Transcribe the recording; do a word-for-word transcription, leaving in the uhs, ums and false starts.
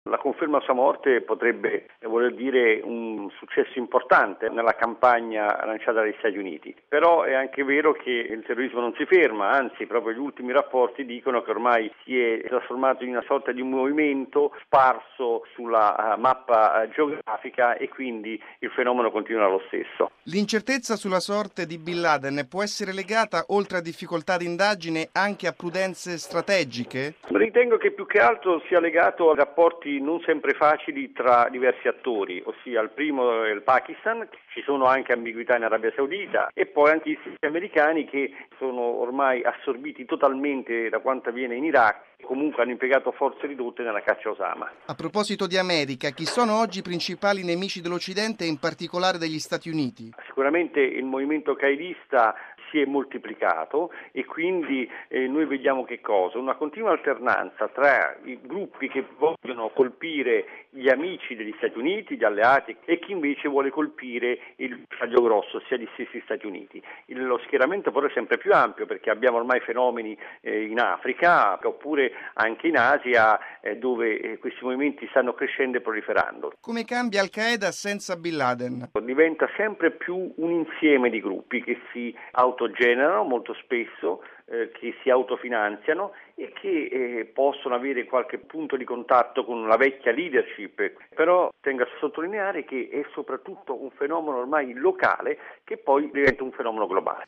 La conferma sua morte potrebbe voler dire un successo importante nella campagna lanciata dagli Stati Uniti, però è anche vero che il terrorismo non si ferma, anzi proprio gli ultimi rapporti dicono che ormai si è trasformato in una sorta di movimento sparso sulla mappa geografica e quindi il fenomeno continua lo stesso. L'incertezza sulla sorte di Bin Laden può essere legata, oltre a difficoltà di indagine, anche a prudenze strategiche? Ritengo che più che altro sia legato a rapporti non sempre facili tra diversi attori, ossia il primo è il Pakistan, ci sono anche ambiguità in Arabia Saudita e poi anche gli Stati americani che sono ormai assorbiti totalmente da quanto avviene in Iraq e comunque hanno impiegato forze ridotte nella caccia a Osama. A proposito di America, chi sono oggi i principali nemici dell'Occidente e in particolare degli Stati Uniti? Sicuramente il movimento qaedista si è moltiplicato e quindi eh, noi vediamo che cosa? Una continua alternanza tra i gruppi che vogliono colpire gli amici degli Stati Uniti, gli alleati, e chi invece vuole colpire il taglio grosso, ossia gli stessi Stati Uniti. Il, lo schieramento però è sempre più ampio perché abbiamo ormai fenomeni eh, in Africa oppure anche in Asia eh, dove eh, questi movimenti stanno crescendo e proliferando. Come cambia Al-Qaeda senza Bin Laden? Diventa sempre più un insieme di gruppi che si autogenerano molto spesso, eh, che si autofinanziano e che eh, possono avere qualche punto di contatto con la vecchia leadership, però tengo a sottolineare che è soprattutto un fenomeno ormai locale che poi diventa un fenomeno globale.